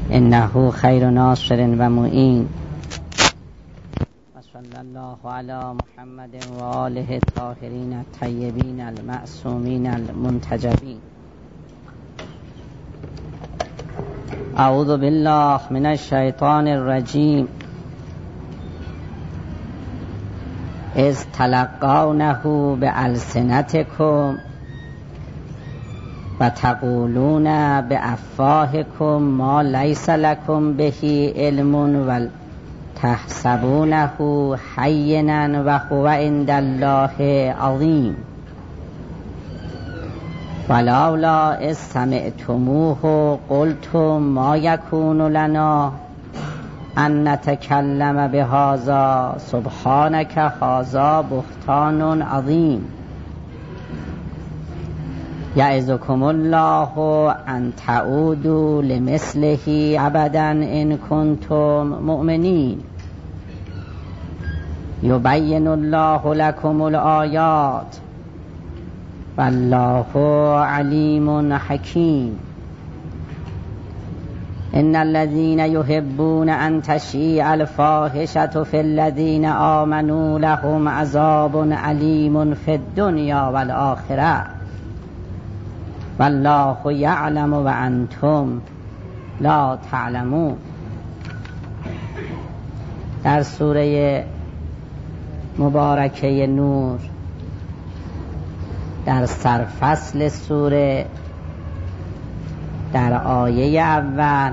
انه خیر ناصر و معین و صلی الله علی محمد و آله الطاهرین الطیبین المعصومین المنتجبین. اعوذ بالله من الشیطان الرجیم. اذ تلقونه بألسنتکم و تقولون بافواهکم ما لیس لکم به علم و تحسبونه هینا و هو عند الله عظیم. ولولا اذ سمعتموه قلتم ما یکون لنا ان نتکلم بهذا سبحانک هذا بهتان عظیم. یعظکم الله ان تعودوا لمثله ابدا ان کنتم مؤمنین. یبین الله لکم الآیات والله علیم حکیم. ان الذين يحبون ان تشيع الفاحشة في الذين آمنوا لهم عذاب علیم في الدنيا والآخرة والله یعلم و انتم لا تعلمون. در سوره مبارکه نور در سرفصل سوره در آیه اول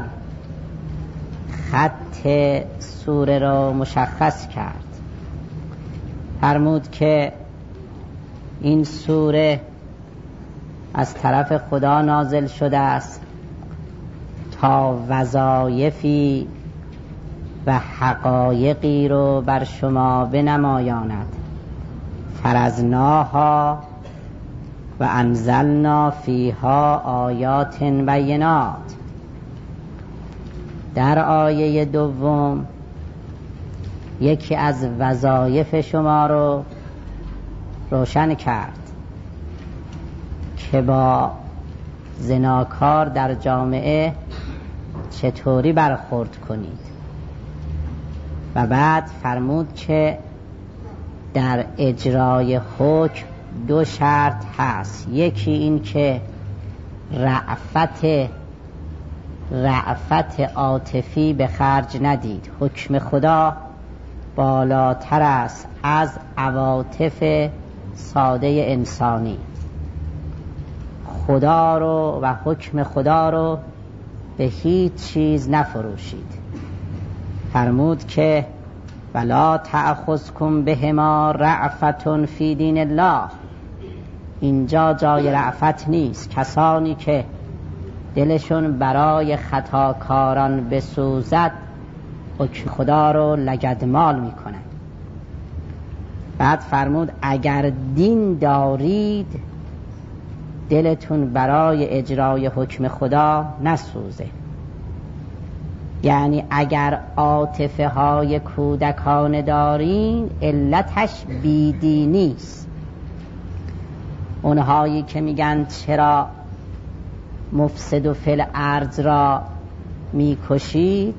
خط سوره را مشخص کرد. فرمود که این سوره از طرف خدا نازل شده است تا وظایفی و حقایقی رو بر شما بنمایاند. فرضناها و انزلنا فیها آیات بینات. در آیه دوم یکی از وظایف شما رو روشن کرد که با زناکار در جامعه چطوری برخورد کنید و بعد فرمود که در اجرای حکم دو شرط هست. یکی این که رأفت عاطفی به خرج ندید. حکم خدا بالاتر است از عواطف ساده انسانی. خدا رو و حکم خدا رو به هیچ چیز نفروشید. فرمود که ولا تأخذکم بهما رأفة فی دین الله. اینجا جای رأفت نیست. کسانی که دلشون برای خطاکاران بسوزد حکم خدا رو لگدمال میکنن. بعد فرمود اگر دین دارید دلتون برای اجرای حکم خدا نسوزه. یعنی اگر عاطفه های کودکانه دارین علتش بیدینی است. اونهایی که میگن چرا مفسد و فی الارض را میکشید،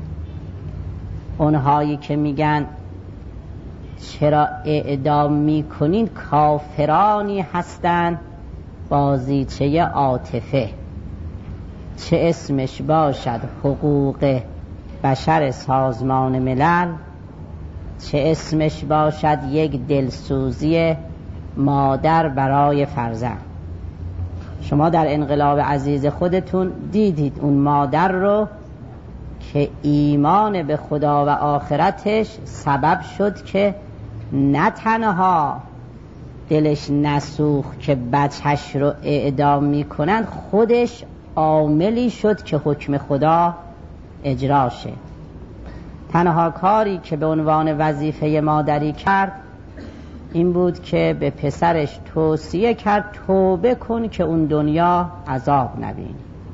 اونهایی که میگن چرا اعدام میکنین، کافرانی هستند بازیچه عاطفه. چه اسمش باشد حقوق بشر سازمان ملل، چه اسمش باشد یک دلسوزی مادر برای فرزند. شما در انقلاب عزیز خودتون دیدید اون مادر رو که ایمان به خدا و آخرتش سبب شد که نه تنها دلش نسوخت که بچهش رو اعدام میکنن، خودش عاملی شد که حکم خدا اجرا شه. تنها کاری که به عنوان وظیفه مادری کرد این بود که به پسرش توصیه کرد توبه کن که اون دنیا عذاب نبینی.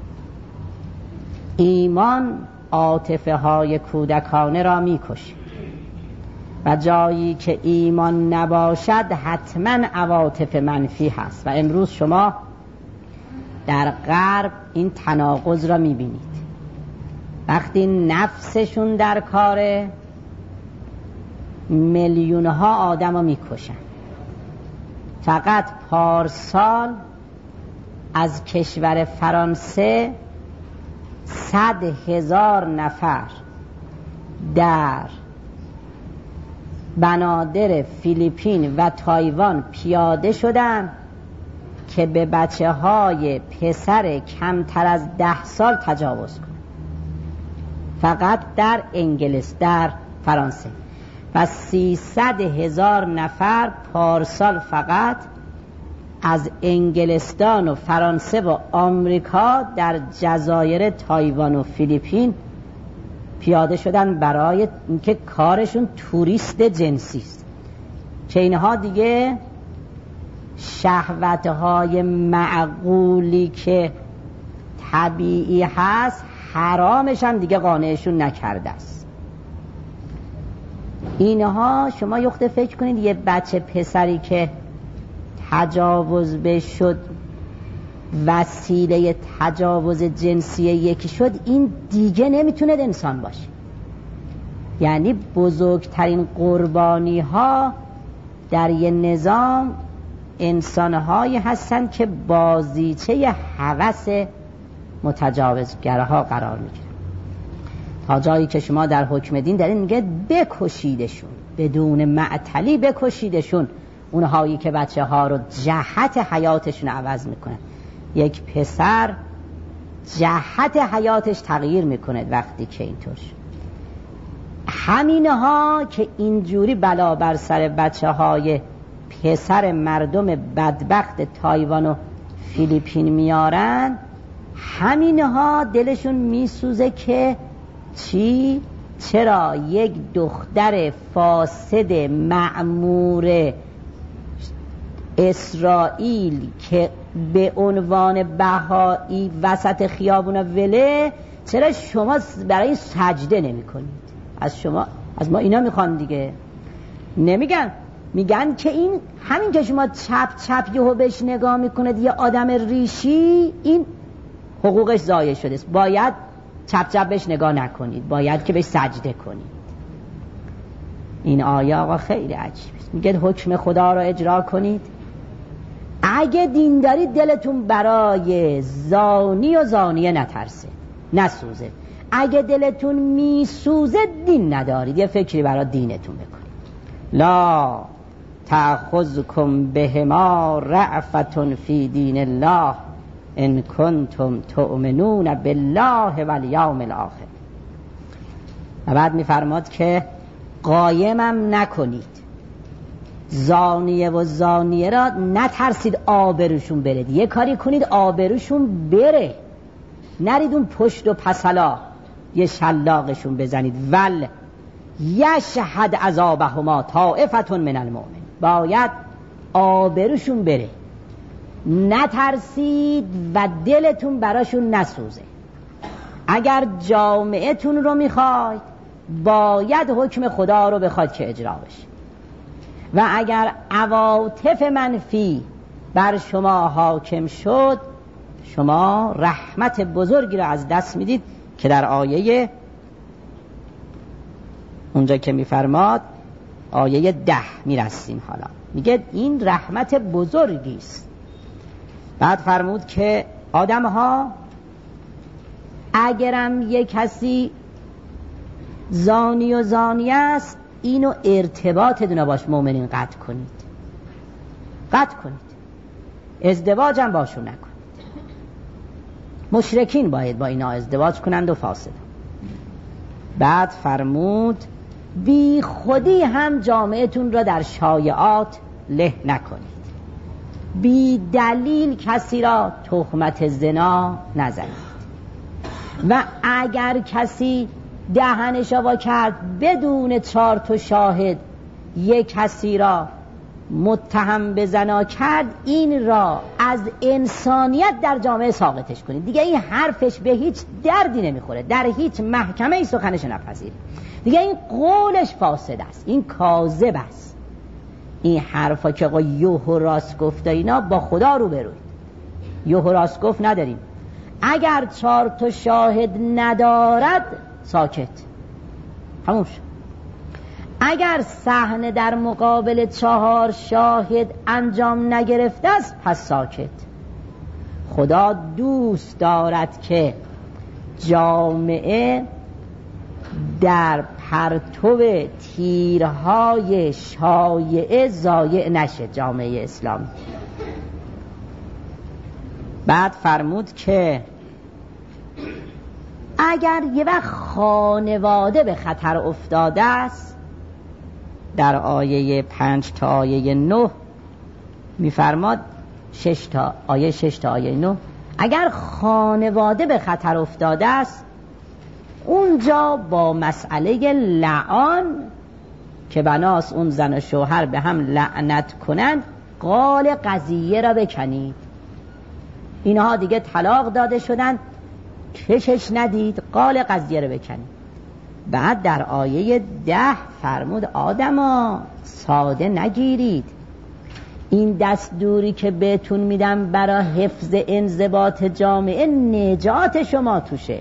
ایمان عاطفه های کودکانه را میکشه و جایی که ایمان نباشد حتما عواطف منفی هست. و امروز شما در غرب این تناقض را میبینید. وقتی نفسشون در کاره میلیون‌ها آدم رو میکشن. فقط پارسال از کشور فرانسه 100,000 نفر در بنادر فیلیپین و تایوان پیاده شدن که به بچه‌های پسر کمتر از 10 سال تجاوز کنند. فقط در انگلیس، در فرانسه. و 300,000 نفر پارسال فقط از انگلستان و فرانسه و آمریکا در جزایر تایوان و فیلیپین پیاده شدن برای اینکه کارشون توریست جنسی است، که اینها دیگه شهوتهای معقولی که طبیعی هست حرامش هم دیگه قانعشون نکرده است. اینها شما یخته فکر کنید یه بچه پسری که تجاوز بهش شد وسیله تجاوز جنسی یکی شد، این دیگه نمیتونه انسان باشه. یعنی بزرگترین قربانی ها در یه نظام انسانهایی هستن که بازیچه هوس متجاوزگرها قرار میگیرن، تا جایی که شما در حکم دین دارین میگه بکشیدشون، بدون معطلی بکشیدشون، اونهایی که بچه ها رو جهت حیاتشون عوض میکنن. یک پسر جهت حیاتش تغییر میکنه وقتی که اینطور شد. همینها که اینجوری بلا بر سر بچه های پسر مردم بدبخت تایوان و فیلیپین میارن، همینها دلشون میسوزه که چرا یک دختر فاسد مأمور اسرائیل که به عنوان بهایی وسط خیابون وله، چرا شما برای این سجده نمی کنید؟ از ما اینا میخوان دیگه. نمیگن، میگن که این همین که شما چپ چپ یهو بهش نگاه میکنید یه آدم ریشی، این حقوقش ضایع شده است، باید چپ چپ بهش نگاه نکنید، باید که بهش سجده کنید. این آیه آقا خیلی عجیب است. میگه حکم خدا رو اجرا کنید. اگه دین دارید دلتون برای زانی و زانیه نترسه، نسوزه. اگه دلتون میسوزه دین ندارید، یه فکری برای دینتون بکنید. لا تأخذکم بهما رأفة فی دین الله ان کنتم تؤمنون بالله والیوم الاخر. و بعد میفرماد که قایمم نکنید، زانیه و زانیه را نترسید آبروشون برید، یه کاری کنید آبروشون بره، نرید اون پشت و پسلا یه شلاقشون بزنید. ول یشهد عذابهما طائفة من المؤمنین، باید آبروشون بره، نترسید و دلتون براشون نسوزه. اگر جامعهتون رو میخواید باید حکم خدا رو بخواد که اجرا بشه، و اگر عواطف منفی بر شما حاکم شد شما رحمت بزرگی رو از دست میدید، که در آیه اونجا که میفرماد آیه 10 میرسیم. حالا میگه این رحمت بزرگی است. بعد فرمود که آدم ها اگرم یک کسی زانی و زانیه است، اینو ارتباطتون باش مؤمنین قطع کنید، قطع کنید، ازدواجم باشون نکنید. مشرکین باید با اینا ازدواج کنند و فاسد. بعد فرمود بی خودی هم جامعتون را در شایعات له نکنید، بی دلیل کسی را تهمت زنا نزنید، و اگر کسی دهنش وا کرد بدون 4 تا شاهد یک کسی را متهم به زنا کرد، این را از انسانیت در جامعه ساقطش کنید. دیگه این حرفش به هیچ دردی نمیخوره، در هیچ محکمه ای سخنش نپذیره. دیگه این قولش فاسد است، این کاذب است. این حرفا که یوه راست گفته اینا با خدا رو بروید، یوه راست گفت نداریم. اگر 4 تا شاهد ندارد ساکت، همون شد. اگر صحنه در مقابل 4 شاهد انجام نگرفته است پس ساکت. خدا دوست دارد که جامعه در پرتو تیرهای شایعه ضایع نشه، جامعه اسلامی. بعد فرمود که اگر یه وقت خانواده به خطر افتاده است، در آیه 5 تا آیه 9 میفرماد، 6 تا آیه 9، اگر خانواده به خطر افتاده است، اونجا با مسئله لعان که بناس اون زن و شوهر به هم لعنت کنند قال قضیه را بکنید. اینها دیگه طلاق داده شدن، کشش ندید، قال قضیه را بکنید. بعد در آیه 10 فرمود آدما ساده نگیرید، این دستوری که بهتون میدم برای حفظ انضباط جامعه نجات شما توشه.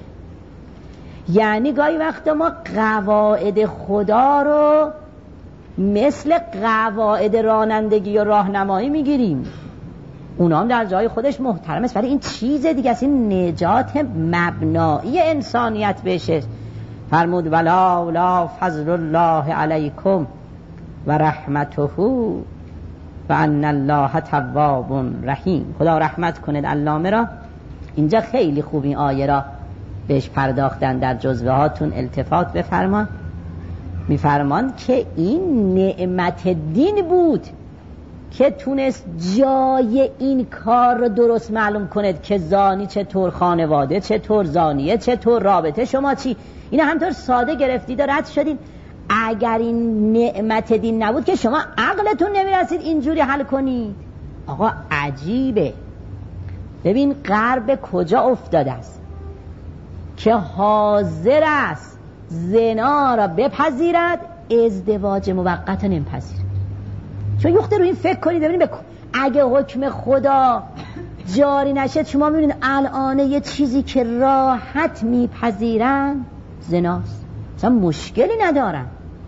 یعنی گاهی وقت ما قواعد خدا رو مثل قواعد رانندگی و راهنمایی میگیریم، اونا هم در جای خودش محترم است، ولی این چیز دیگه است، این نجات مبنایی انسانیت بشه. فرمود ولولا فضل الله علیکم و رحمته و ان الله تواب رحیم. خدا رحمت کنید علامه را. اینجا خیلی خوب این آیه را بهش پرداختن، در جزوه هاتون التفات بفرمان. میفرمان که این نعمت دین بود که تونست جای این کار رو درست معلوم کند که زانی چطور، خانواده چطور، زانیه چطور، رابطه شما چی. اینا همطور ساده گرفتید و رد شدید. اگر این نعمت دین نبود که شما عقلتون نمیرسید اینجوری حل کنید. آقا عجیبه. ببین غرب کجا افتاده است که حاضر است زنا را بپذیرد، ازدواج موقت نمیپذیرد. چون یخته رو این فکر کنید ببینید اگه حکم خدا جاری نشه، شما میبینید الان یه چیزی که راحت میپذیرن زناست، مثلا مشکلی ندارن.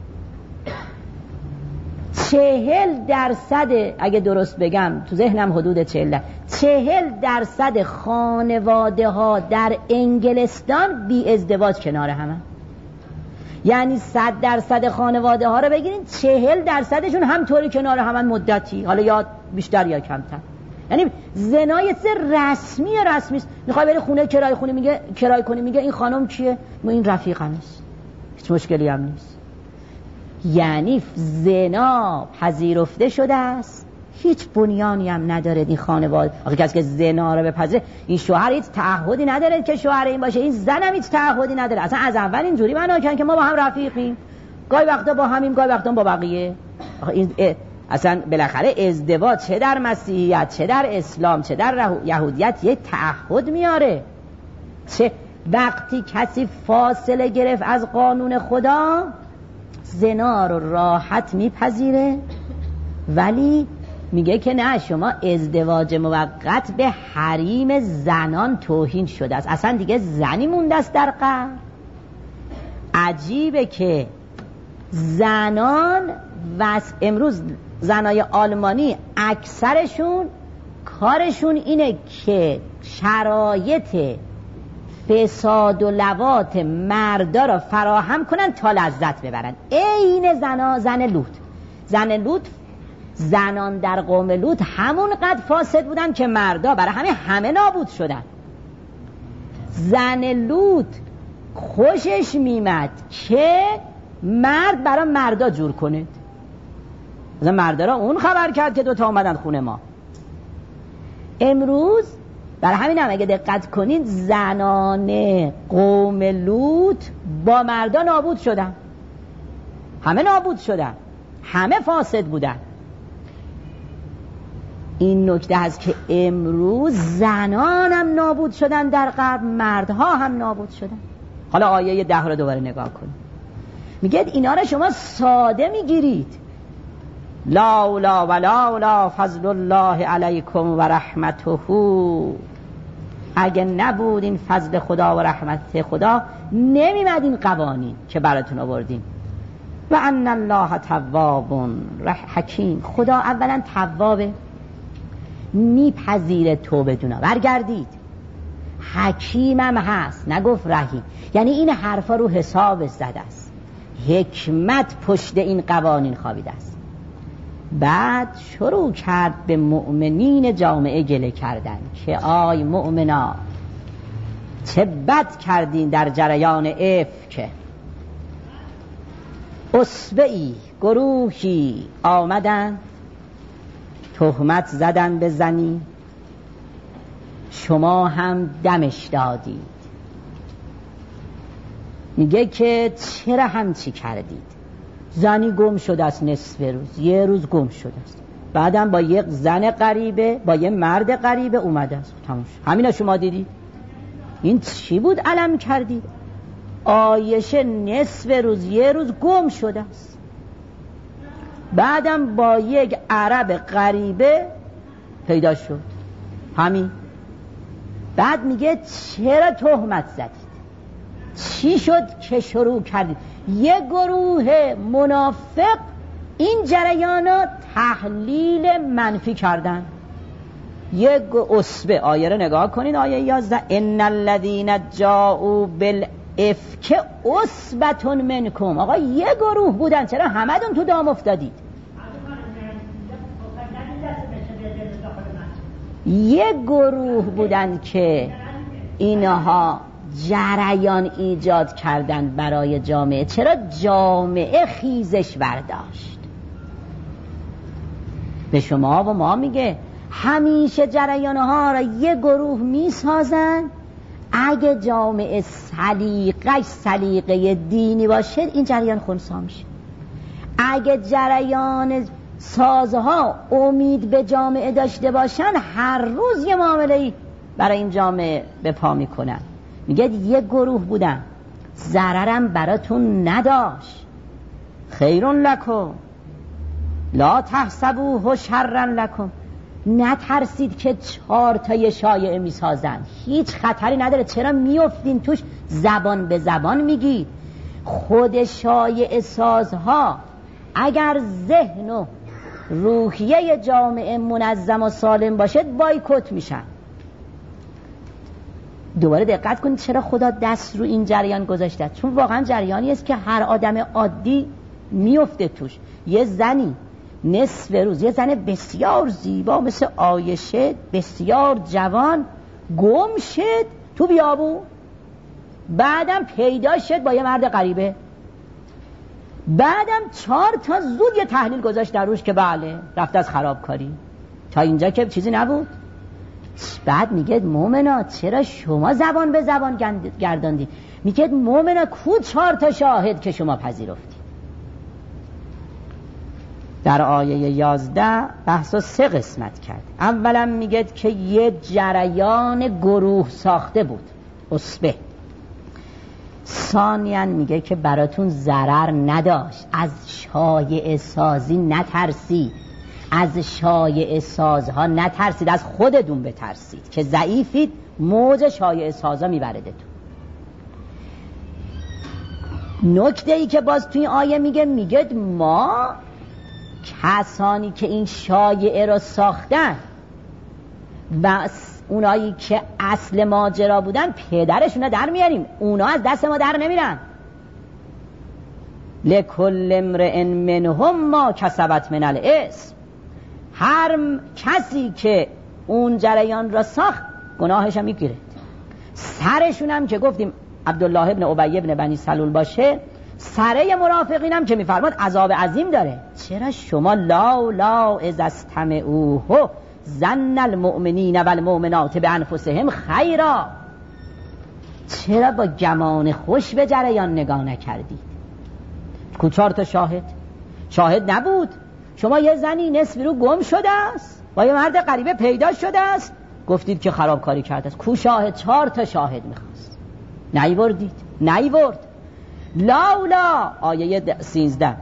40%، اگه درست بگم تو ذهنم حدود 40% خانواده ها در انگلستان بی ازدواج کنار همه. یعنی 100% خانواده ها رو بگیرین 40%شون همطوری کنار همن مدتی، حالا یا بیشتر یا کمتر. یعنی زنای رسمی است. میخوای بری خونه کرایه کنی، میگه این خانم کیه؟ ما این رفیقم است، هیچ مشکلی هم نیست. یعنی زنا پذیرفته شده است، هیچ بنیانی هم نداره این خانواده. آخه کسی که زنا رو بپذیره، این شوهر هیچ تعهدی نداره که شوهر این باشه، این زن هم هیچ تعهدی نداره. اصلا از اول اینجوری بنا کردن که ما با هم رفیقیم، گاهی وقتا با همیم، گاهی وقتا با بقیه. آخه این اصلا بالاخره ازدواج چه در مسیحیت، چه در اسلام، چه در یهودیت یه تعهد میاره. چه وقتی کسی فاصله گرفت از قانون خدا، زنا رو راحت میپذیره، ولی میگه که نه، شما ازدواج موقت به حریم زنان توهین شده است، اصلا دیگه زنی مونده است در قهر. عجیبه که زنان امروز زنای آلمانی اکثرشون کارشون اینه که شرایط فساد و لواط مردا را فراهم کنن تا لذت ببرن. عین زن لوط زنان در قوم لوط همون قد فاسد بودن که مردا، برای همه نابود شدن. زن لوط خوشش میمد که مرد برای مردا جور کنه. مثلا مردا را اون خبر کرد که 2 آمدن خونه ما. امروز برای همین هم اگه دقت کنید زنان قوم لوط با مردا نابود شدن، همه نابود شدن، همه فاسد بودن. این نکته هست که امروز زنان هم نابود شدن در غرب، مردها هم نابود شدن. حالا آیه 10 رو دوباره نگاه کنید. میگه اینا رو شما ساده میگیرید. لا فضل الله علیکم و رحمته اگه نبود این فضل خدا و رحمت خدا نمیمد این قوانین که براتون آوردیم. و ان الله تواب حکیم، خدا اولا توابه، میپذیره توبتون، برگردید. حکیمم هست، نگفت رحیم. یعنی این حرفا رو حساب زده است، حکمت پشت این قوانین خوابیده است. بعد شروع کرد به مؤمنین جامعه گله کردن که آی مؤمنا چه بد کردین در جریان افک. اصبعی گروهی آمدن تهمت زدن به زنی، شما هم دمش دادید. میگه که چرا همچی کردید؟ زنی گم شده است نصف روز، یه روز گم شده است، بعدم با یک زن غریبه، با یه مرد غریبه اومده است، تموم شد. همینا شما دیدید؟ این چی بود علم کردید؟ عایشه نصف روز، یه روز گم شده است، بعدم با یک عرب غریبه پیدا شد. همین. بعد میگه چرا تهمت زدید؟ چی شد که شروع کردید؟ یک گروه منافق این جریانات تحلیل منفی کردن. یک اصبع، آیه رو نگاه کنین، آیه 11 ان الذين جاءوا بالافک عصبة منکم. آقا یک گروه بودن، چرا همتون تو دام افتادید؟ یک گروه بودن که اینها جریان ایجاد کردن برای جامعه. چرا جامعه خیزش برداشت؟ به شما و ما میگه همیشه جریانها را یک گروه میسازن. اگه جامعه سلیقه دینی باشه این جریان خنثی میشه. اگه جریان سازها امید به جامعه داشته باشن هر روز یه معامله‌ای برای این جامعه به پا میکنن. میگه یک گروه بودن، ضررم براتون نداشت. خیرون لکم لا تحسبوه شرا لکم. نترسید که 4 تا شایعه میسازن، هیچ خطری نداره. چرا میافتین توش؟ زبان به زبان میگی. خود شایعه سازها اگر ذهن و روحیه جامعه منظم و سالم باشه بایکوت میشن. دوباره دقت کنید چرا خدا دست رو این جریان گذاشته؟ چون واقعا جریانی است که هر آدم عادی میفته توش. یه زنی نصف روز، یه زن بسیار زیبا مثل عایشه، بسیار جوان، گم شد تو بیابون، بعدم پیدا شد با یه مرد غریبه، بعدم 4 تا زود یه تحلیل گذاشت در روش که بله رفت از خرابکاری. تا اینجا که چیزی نبود. بعد میگه مومنا چرا شما زبان به زبان گرداندید؟ میگه مومنا کو 4 تا شاهد که شما پذیرفتید؟ در آیه 11 بحث 3 قسمت کرد. اولا میگه که یه جریان گروه ساخته بود، اصبه. ثانیاً میگه که براتون ضرر نداشت، از شایعه سازی نترسید، از شایعه سازها نترسید، از خودتون بترسید که ضعیفید، موج شایعه سازها میبردتون. نکته ای که باز توی آیه میگه ما کسانی که این شایعه را ساختن و اونایی که اصل ماجرا بودن پدرشون در میاریم، اونا از دست ما در نمیرن. لکل امرئ منهم ما کسبت من الاثم. هر کسی که اون جریان را ساخت گناهش هم میگیره. سرشون هم که گفتیم عبدالله ابن ابی ابن بنی سلول باشه، سره مرافقین هم که میفرماد عذاب عظیم داره. چرا شما لا اذ استمعوه ظن المؤمنین والمؤمنات بانفسهم خیرا، چرا با گمان خوش به جریان نگاه نکردید؟ کو 4 تا شاهد نبود. شما یه زنی نصف رو گم شده است، با یه مرد غریبه پیدا شده است، گفتید که خرابکاری کرده است. کو شاهد؟ 4 تا شاهد میخواست، نیورد. لاولا آیه 13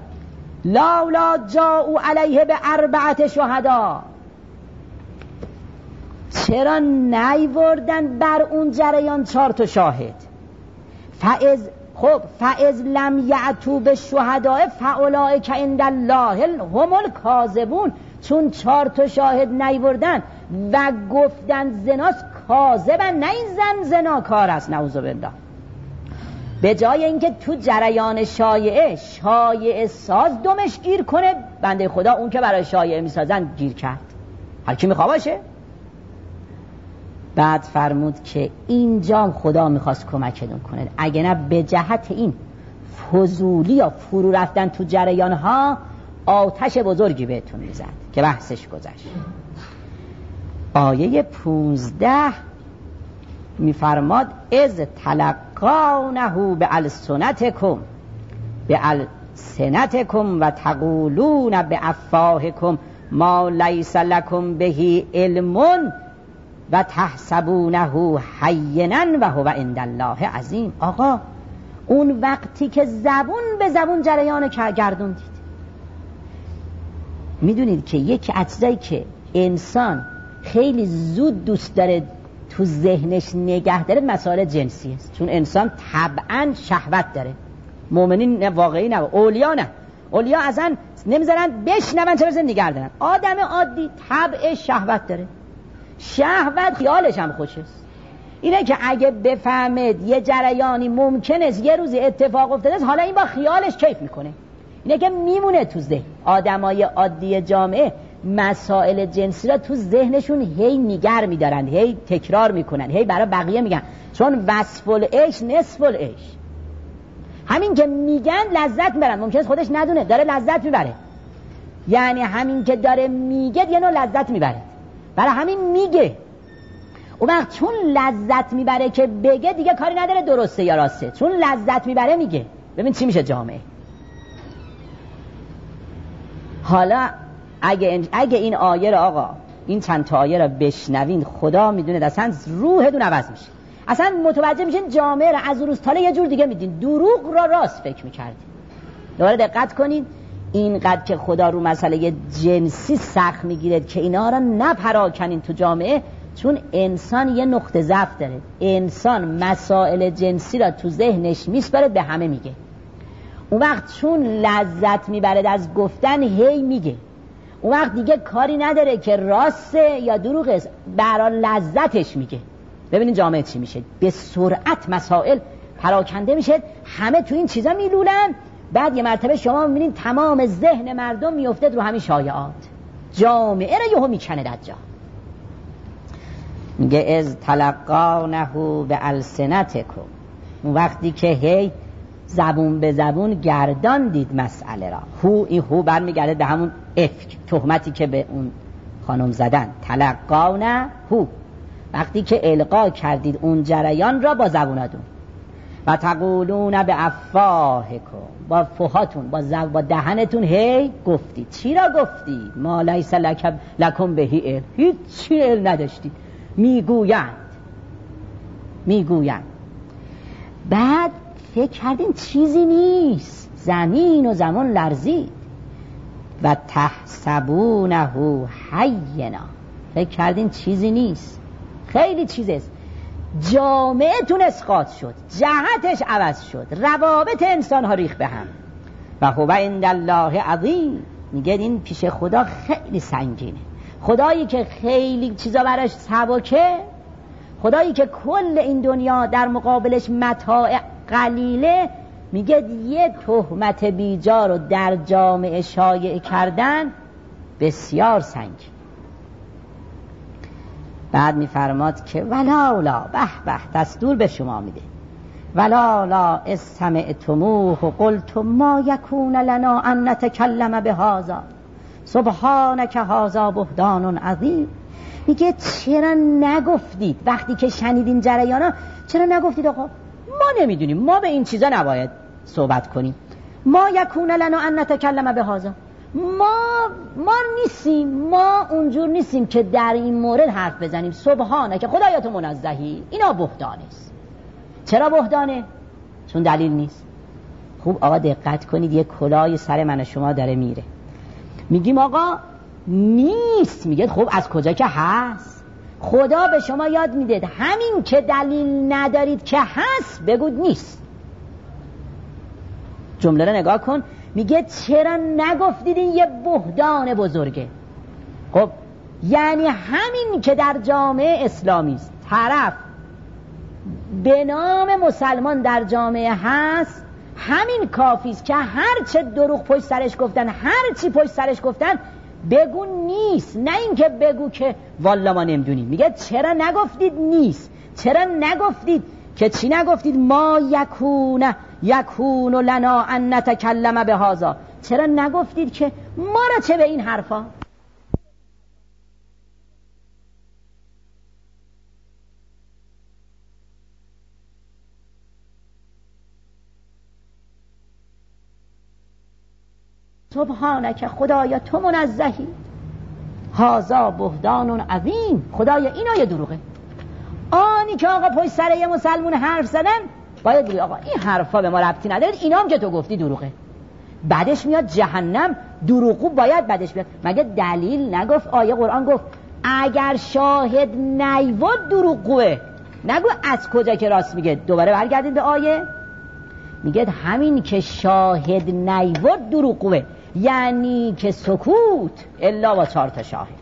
لاولا جاءوا علیه ب4 شهدا. چرا نیوردن بر اون جریان 4 شاهد؟ فاذ لم یأتوا بالشهداء فاولئک عند الله هم الکاذبون. چون 4 شاهد نیوردن و گفتن زناست، کاذبن، نه این زن زناکار است، نعوذ بالله. به جای اینکه تو جریان شایعه ساز دمش گیر کنه، بنده خدا اون که برای شایعه میسازن گیر کرد. هر کی میخواد باشه. بعد فرمود که اینجا خدا میخواست کمکتون کنه، اگه نه به جهت این فضولی یا فرو رفتن تو جریان ها آتش بزرگی بهتون میزد که بحثش گذشت. آیه 15 میفرماد از تلقونه بألسنتکم و تقولون بافواهکم ما لیس لکم به علم و تحسبونه هینا و هو عند الله عظیم. آقا اون وقتی که زبون به زبون جریان گردوندید، میدونید که یک اجزایی که انسان خیلی زود دوست داره تو ذهنش نگه داره مسائل جنسی است، چون انسان طبعا شهوت داره. مؤمنین واقعی نه، اولیا نه، اولیا اصلا نمیذارن بشنون چه برسن نگه دارن. آدم عادی طبع شهوت داره، شهوت خیالش هم خوش است. اینه که اگه بفهمید یه جریانی ممکن است یه روزی اتفاق افتاده است، حالا این با خیالش کیف میکنه. اینه که میمونه تو ذهن. آدمای عادی جامعه مسائل جنسی را تو ذهنشون هی نگر میدارن، هی تکرار میکنن، هی برای بقیه میگن، چون وصف العیش نصف العیش. همین که میگن لذت میبرن، ممکنه خودش ندونه داره لذت میبره، یعنی همین که داره میگه یه نوع لذت میبره، برای همین میگه. اون وقت چون لذت میبره که بگه دیگه کاری نداره درسته یا راسته، چون لذت میبره میگه. ببین چی میشه جامعه. حالا اگه این آیه را آقا، این چند تا آیه را بشنوین، خدا میدونه اصلا روحتون عوض میشه، اصلا متوجه میشین جامعه را از روز تاله یه جور دیگه میدین، دروغ را راست فکر میکردین. دوباره دقت کنین، اینقدر که خدا رو مسئله جنسی سخت میگیره که اینا را نپراکنین تو جامعه، چون انسان یه نقطه ضعف داره. انسان مسائل جنسی را تو ذهنش میسپره، به همه میگه. اون وقت چون لذت میبره از گفتن هی میگه، اون وقت دیگه کاری نداره که راسته یا دروغه، برای لذتش میگه. ببینین جامعه چی میشه، به سرعت مسائل پراکنده میشه، همه تو این چیزا میلولن. بعد یه مرتبه شما میبینین تمام ذهن مردم میافتد رو همین شایعات، جامعه رو یهو میکنه دجال. میگه از تلقانه بألسنتکم، اون وقتی که هی زبون به زبون گرداندید مسئله را. این هو برمیگرده به همون افک، تهمتی که به اون خانم زدن. تلقانه هو، وقتی که القا کردید اون جریان را با زبوناتون. و تقولون بافواهکم، با فوهاتون، با دهنتون هی گفتید. چی را گفتید؟ ما لیس لکم به علم، هیچ علم نداشتید. میگویند بعد فکر کردین چیزی نیست، زمین و زمان لرزید. و تحسبونه هینا، فکر کردین چیزی نیست، خیلی چیزست. جامعه تون اسقاط شد، جهتش عوض شد، روابط انسان ها ریخت به هم. و هو عند الله عظیم، میگه این پیش خدا خیلی سنگینه. خدایی که خیلی چیزا براش سبکه، خدایی که کل این دنیا در مقابلش متاع قلیله، میگه یه تهمت بیجا رو در جامعه شایع کردن بسیار سنگین. بعد میفرماد که ولالا، به به دستور به شما میده، ولالا استمعتموه قلتم ما یکون لنا ان نتکلم بهذا سبحانک هذا بهتان عظیم. میگه چرا نگفتید وقتی که شنیدین جریانا، چرا نگفتید آقا ما نمیدونیم، ما به این چیزا نباید صحبت کنیم، ما یکون لنا ان نتکلم بهذا، ما نیستیم، ما اونجور نیستیم که در این مورد حرف بزنیم. سبحانک، خدایا تو منزهی، اینا بهتانه است. چرا بهتانه؟ چون دلیل نیست. خوب آقا دقت کنید، یه کلاه سر من و شما داره میره، میگیم آقا نیست، میگه خب از کجا که هست؟ خدا به شما یاد میده همین که دلیل ندارید که هست بگود نیست. جمله رو نگاه کن، میگه چرا نگفتید این یه بهتان بزرگه؟ خب یعنی همین که در جامعه اسلامی است طرف به نام مسلمان در جامعه هست، همین کافی است که هر چه دروغ پشت سرش گفتن، هر چی پشت سرش گفتن بگو نیست، نه اینکه بگو که والا ما نمیدونیم. میگه چرا نگفتید نیست؟ چرا نگفتید که چی نگفتید؟ ما یکون لنا ان نتکلم بهذا. چرا نگفتید که ما را چه به این حرفا؟ سبحانک، خدایا تو منزهی، هذا بهتان عظیم، خدایا این آیه دروغه. آنی که آقا پشت سر یه مسلمون حرف زدن باید بگی آقا این حرفا به ما ربطی نداره، اینا هم که تو گفتی دروغه. بعدش میاد جهنم، دروغو باید بعدش بیاد. مگه دلیل نگفت؟ آیه قرآن گفت اگر شاهد نیود دروغوه، نگو از کجا که راست میگه. دوباره برگردید به آیه، میگه همین که شاهد نیود دروغوه، یعنی که سکوت الا با 4 تا شاهد.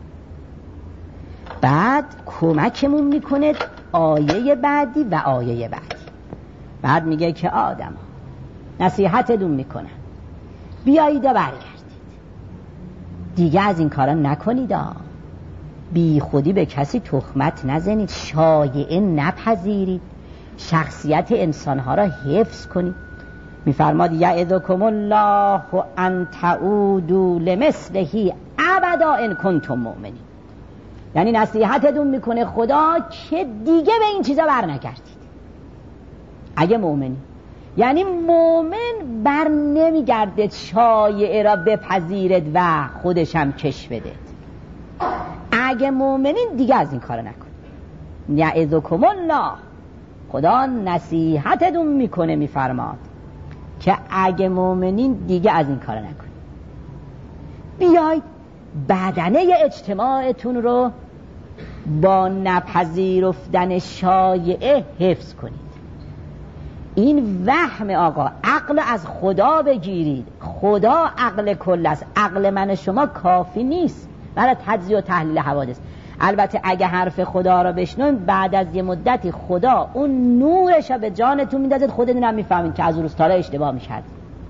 بعد کمکمون میکنه آیه بعدی و آیه بعدی. بعد میگه که آدم نصیحتتون میکنن بیایید و برگردید دیگه از این کارا نکنید، بی خودی به کسی تهمت نزنید، شایعه نپذیرید، شخصیت انسانها را حفظ کنید. میفرماد یعظکم الله ان تعودوا لمثله ابدا ان کنتم مؤمنین. یعنی نصیحتتون میکنه خدا که دیگه به این چیزا بر نگردید اگه مؤمنی. یعنی مؤمن بر نمیگرده شایعه را بپذیرد و خودش هم کش بده. اگه مؤمنین دیگه از این کار نکن. یعظکم الله، خدا نصیحتتون میکنه، میفرماد که اگه مؤمنین دیگه از این کار نکن. بیاید بدنه اجتماعتون رو با نپذیرفتن شایعه حفظ کنید. این وهم آقا، عقل از خدا بگیرید. خدا عقل کل است، عقل من شما کافی نیست برای تجزیه و تحلیل حوادث. البته اگه حرف خدا را بشنویم بعد از یه مدتی خدا اون نورش به جانتون میدازد، خودتون هم میفهمید که از اون روزتالا اشتباه میشد.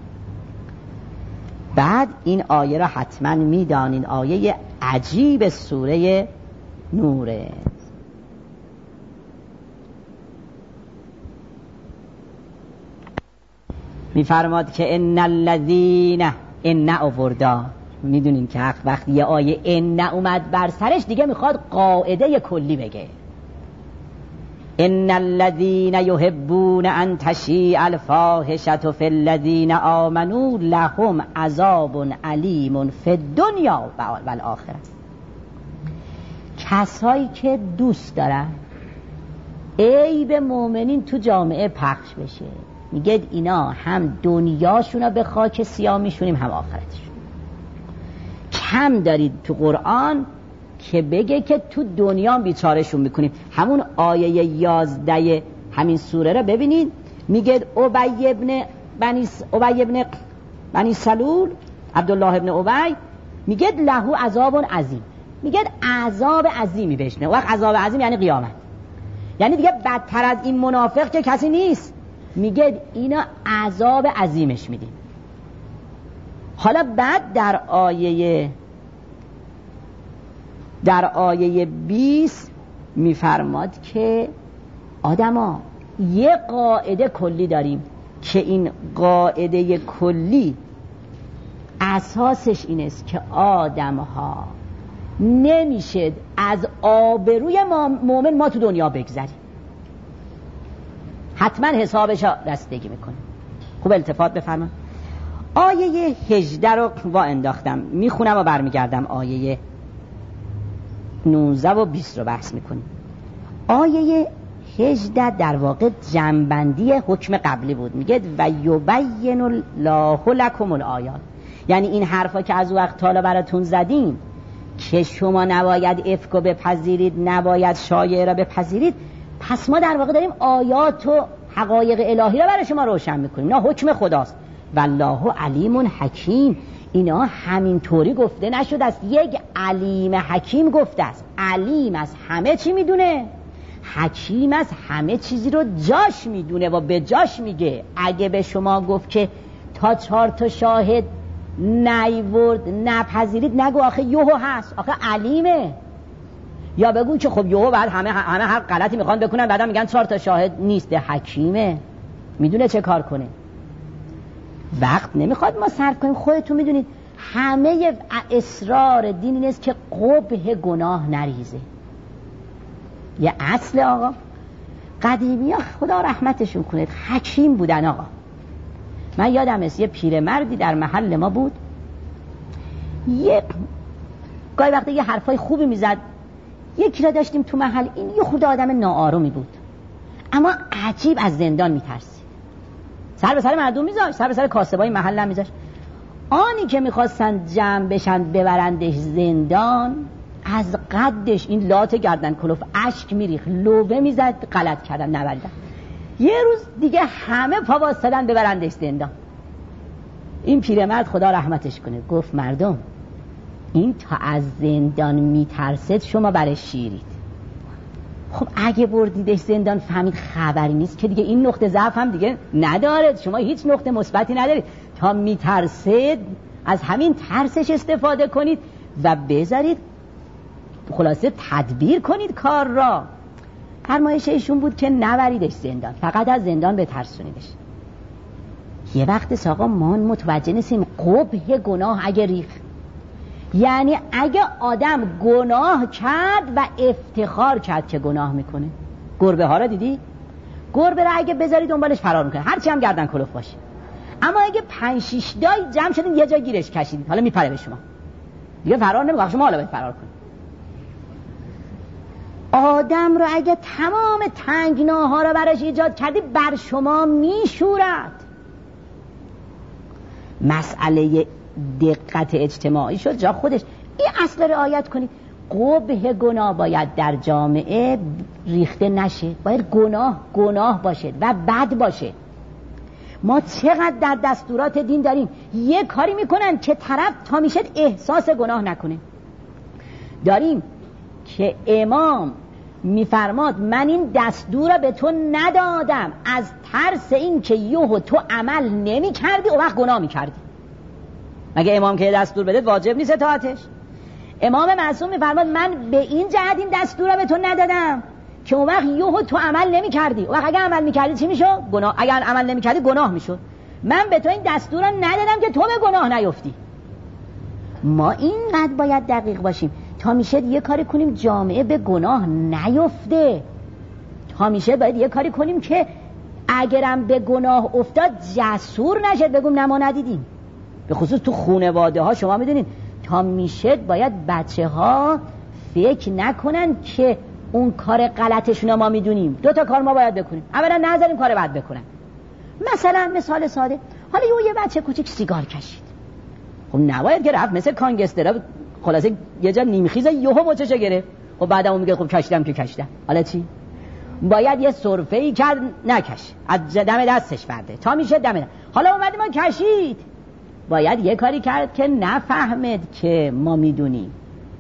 بعد این آیه را حتما میدانید، آیه عجیب سوره نوره. میفرماد که ان الذین ان آوردا. میدونین که حق وقتی یه آیه ان اومد بر سرش دیگه میخواد قاعده کلی بگه. ان الذین یحبون ان تشیع الفاحشة فی الذین آمنوا لهم عذاب علیم فی الدنیا و الاخره. کسایی که دوست دارن عیب مؤمنین تو جامعه پخش بشه، میگه اینا هم دنیاشون به خاک سیاه میشونیم هم آخرتشون. کم دارید تو قرآن که بگه که تو دنیا بیچارهشون میکنیم. همون آیه 11 همین سوره رو ببینید، میگه ابی ابن بنی سلول، عبدالله ابن ابی، میگه له عذاب عظیم. میگه عذاب عظیمی بشنه. وقت عذاب عظیم یعنی قیامت، یعنی دیگه بدتر از این منافق که کسی نیست. میگه اینا عذاب عظیمش میدیم. حالا بعد در آیه 20 میفرماد که آدما یه قاعده کلی داریم که این قاعده کلی اساسش این است که آدمها نمیشه از آبروی مؤمن ما تو دنیا بگذریم، حتما حسابش رسیدگی میکنه. خوب التفات بفرمایید. آیه 18 رو وا انداختم، میخونم و برمیگردم آیه 19 و 20 رو بحث میکنیم. آیه 18 در واقع جنبندی حکم قبلی بود. میگه و یبین الله لکم الآیات، یعنی این حرفا که از وقت تالا براتون زدیم که شما نباید افکو بپذیرید، نباید شایعه را بپذیرید، پس ما در واقع داریم آیات و حقایق الهی را برای شما روشن میکنیم. اینا حکم خداست. والله علیم حکیم. اینا همینطوری گفته نشده است، یک علیم حکیم گفته است. علیم از همه چی میدونه، حکیم از همه چیزی رو جاش میدونه و به جاش میگه. اگه به شما گفت که تا 4 شاهد نیورد نپذیرید، نگو آخه یهو هست، آخه علیمه. یا بگو که خب یهو بعد همه هر غلطی میخوان بکنن، بعدا میگن 4 شاهد نیست. حکیمه، میدونه چه کار کنه. وقت نمیخواد ما صرف کنیم. خودتون میدونید همه اسرار دین این است که قبح گناه نریزه. یه اصل آقا قدیمی ها خدا رحمتشون کنه حکیم بودن. آقا من یادم است یه پیرمردی در محل ما بود، گاهی وقتا یه حرفای خوبی میزد. یکی را داشتیم تو محل، این یه خورده آدم ناآرومی بود، اما عجیب از زندان میترسید. سر به سر مردم میذاشت، سر به سر کاسبای محل هم میذاشت. آنی که میخواستن جمع بشن ببرندش زندان، از قدش این لات گردن کلوف اشک میریخت، لوبه میزد، غلط کردن نبردن. یه روز دیگه همه پا واسطادن ببرندش زندان. این پیرمرد خدا رحمتش کنه گفت مردم این تا از زندان میترسد، شما برش شیرید. خب اگه بردیدش زندان فهمید خبری نیست که دیگه این نقطه ضعف هم دیگه ندارد، شما هیچ نقطه مثبتی ندارید. تا میترسد از همین ترسش استفاده کنید و بذارید خلاصه تدبیر کنید کار را. فرمایش ایشون بود که نبریدش زندان، فقط از زندان بترسونیدش. یه وقت ساقا ما متوجه نیستیم قبح گناه اگه ریخ، یعنی اگه آدم گناه کرد و افتخار کرد که گناه میکنه. گربه ها را دیدی؟ گربه را اگه بذاری دنبالش فرار میکنه، هرچی هم گردن کلوف باشه. اما اگه 5-6 تایی جمع شدین یه جا گیرش کشیدید، حالا میپره به شما، دیگه فرار نمیکنه، شما حالا باید فرار کنید. آدم رو اگه تمام تنگناها رو براش ایجاد کردی، بر شما میشورد. مسئله دقت اجتماعی شد جا خودش. این اصل رعایت کنید. قبح گناه باید در جامعه ریخته نشه، باید گناه باشه و بد باشه. ما چقدر در دستورات دین داریم یه کاری میکنن که طرف تا میشه احساس گناه نکنه. داریم که امام میفرماد من این دستور به تو ندادم از ترس این که یهو تو عمل نمی کردی و وقت گناه می کردی. مگه امام که دستور بده واجب نیست اطاعتش؟ امام معصوم میفرماد من به این جهت این دستور به تو ندادم که اون وقت یهو تو عمل نمی کردی، و اگر عمل می کردی چی میشد؟ گناه. اگر عمل نمی کردی گناه میشد. من به تو این دستور ندادم که تو به گناه نیفتی. ما اینقدر باید دقیق باشیم تا میشه یه کاری کنیم جامعه به گناه نیفته. تا میشه باید یه کاری کنیم که اگرم به گناه افتاد جسور نشد بگم نه ما ندیدیم. به خصوص تو خانواده ها شما میدونین تا میشه باید بچه ها فکر نکنن که اون کار غلطشون ما میدونیم. 2 کار ما باید بکنیم. اولا نذاریم کار بد بکنن. مثلا مثال ساده، حالا یه بچه کوچیک سیگار کشید، خب نباید که رفت مثل کانگسترا خلاصه یه جا نیمخیز یهو مچشو گرفت. خب بعدم اون میگه خب کشیدم که کشیدم، حالا چی؟ باید یه سرفه‌ای کرد نکش، از دم دستش برده تا میشه دم. حالا اومد ما کشید، باید یه کاری کرد که نفهمد که ما میدونیم،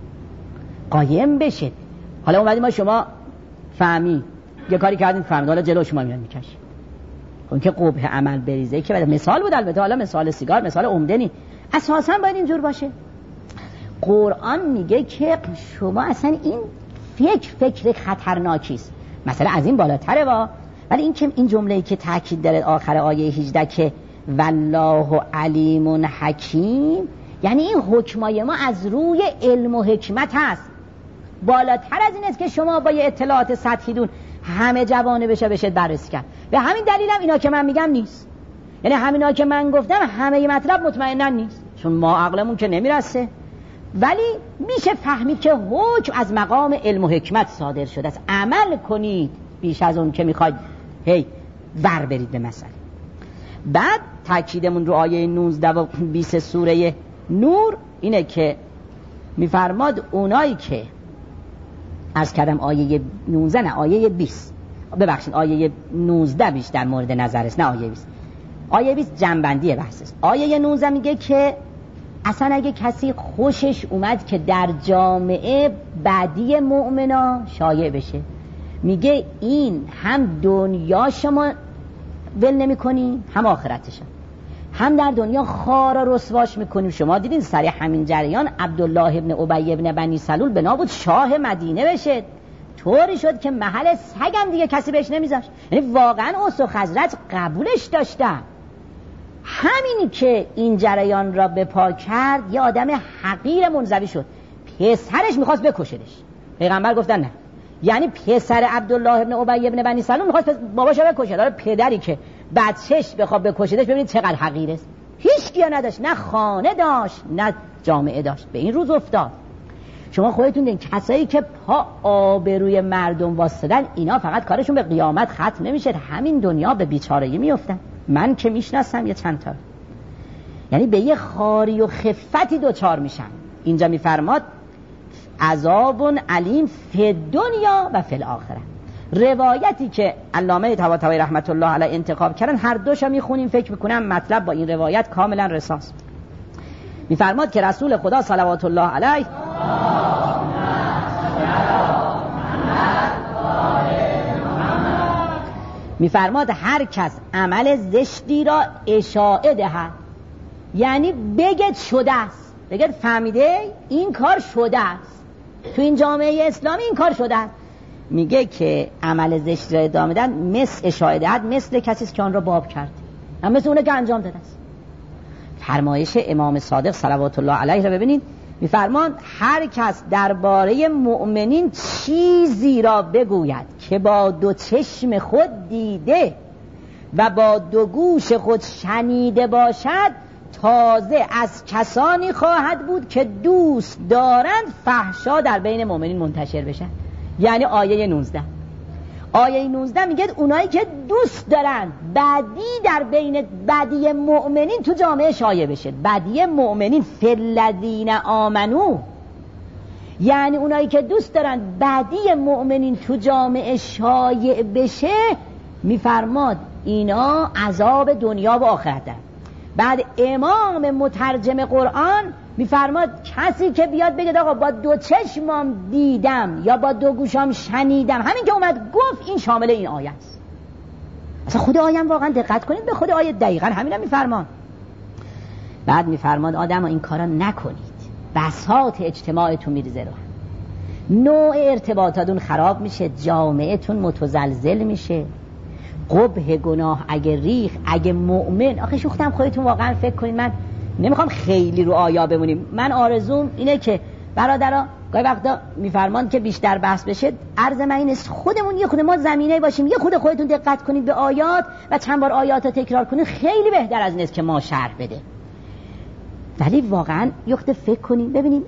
قایم بشه. حالا اومدیم ما شما فهمی یه کاری کردیم فهمید، حالا جلو شما میاد میکشید. اون که قبح عمل بریزه که مثال بود البته، حالا مثال سیگار مثال عمده نی، اساسا باید اینجور باشه. قرآن میگه که شما اصلا این فکر خطرناکی است. مثلا از این بالاتره ولی این که این جمله‌ای که تاکید داره آخر آیه 18 که والله علیم حکیم، یعنی این حکمای ما از روی علم و حکمت هست. بالاتر از این است که شما با یه اطلاعات سطحی دون همه جوانه بشه بررسی کرد. به همین دلیلم اینا که من میگم نیست، یعنی همینا که من گفتم همه مطلب مطمئنا نیست، چون ما عقلمون که نمیرسه، ولی میشه فهمید که حکم از مقام علم و حکمت صادر شده است. عمل کنید بیش از اون که میخواید بر برید به مسئله. بعد تاکیدمون رو آیه 19 و 20 سوره نور اینه که میفرماد اونایی که عرض کردم آیه 19 نه آیه 20 ببخشید آیه 19 بیشتر مورد نظر است نه آیه 20. آیه 20 جنبندی بحث است. آیه 19 میگه که اصلا اگه کسی خوشش اومد که در جامعه بعدی مؤمنا شایع بشه، میگه این هم دنیا شما ول نمی کنی هم آخرتش هم در دنیا خار و رسواش میکنیم. شما دیدین سر همین جریان عبدالله ابن ابی ابن بنی سلول بنا بود شاه مدینه بشه، طوری شد که محل سگم دیگه کسی بهش نمیذاشت. یعنی واقعا اوس و خزرج قبولش داشتن. همینی که این جریان را به پا کرد یه آدم حقیر منزوی شد. پسرش میخواست بکشدش، پیغمبر گفتن نه. یعنی پسر عبدالله ابن ابی ابن بنی سلول میخواست باباشو بکشه. داره پدری که بچهش بخواد بکشدش ببینید چقدر حقیر است. هیچ کیا نداشت، نه خانه داشت نه جامعه داشت. به این روز افتاد. شما خودتون دیدین کسایی که پا آبروی مردم واسدن اینا فقط کارشون به قیامت ختم نمیشه، همین دنیا به بیچارگی میافتن. من که میشناسم یه چند تا، یعنی به یه خاری و خفتی دوچار میشن. اینجا میفرماد عذاب علیم فی دنیا و فی الاخره. روایتی که علامه طباطبایی رحمت الله علیه انتخاب کردن هر دوشا میخونیم، فکر میکنم مطلب با این روایت کاملا رساست. میفرماد که رسول خدا صلوات الله علیه میفرماد هر کس عمل زشتی را اشاعه دهد، یعنی بگید شده است، بگید فهمیده این کار شده است، تو این جامعه اسلامی این کار شده است. میگه که عمل زشت را ادامه دادن مثل اشاعه دهد مثل کسی است که آن را باب کرد، هم مثل اونه که انجام داده است. فرمایش امام صادق صلوات الله علیه را ببینید، میفرمان هر کس درباره مؤمنین چیزی را بگوید که با دو چشم خود دیده و با دو گوش خود شنیده باشد، تازه از کسانی خواهد بود که دوست دارند فحشا در بین مؤمنین منتشر بشن. یعنی آیه 19 میگه اونایی که دوست دارن بدی در بین بدی مؤمنین تو جامعه شایع بشه. بدی مؤمنین فالذین آمنو، یعنی اونایی که دوست دارن بدی مؤمنین تو جامعه شایع بشه، میفرماد اینا عذاب دنیا و آخرت دارن. بعد امام مترجم قرآن میفرماد کسی که بیاد بگه آقا با دو چشمم دیدم یا با دو گوشم شنیدم، همین که اومد گفت این شامل این آیه است. اصلا خود آیه واقعا دقت کنید به خود آیه دقیقاً همین هم میفرمان. بعد میفرماد آدم این کارا نکنید، بساط اجتماعتون میریزه رو، نوع ارتباطاتون خراب میشه، جامعهتون متزلزل میشه. قبح گناه اگه ریخ اگه مؤمن، آخه شوختم خودتون واقعا فکر کنید. من نمیخوام خیلی رو آیا بمونیم، من آرزوم اینه که برادرها گاهی وقتا میفرمان که بیشتر بحث بشه، عرض من این است خودمون یه خود ما زمینه باشیم، یه خودتون دقت کنید به آیات و چند بار آیات رو تکرار کنید، خیلی بهتر از این است که ما شرح بده. ولی واقعا یه خود فکر کنید ببینیم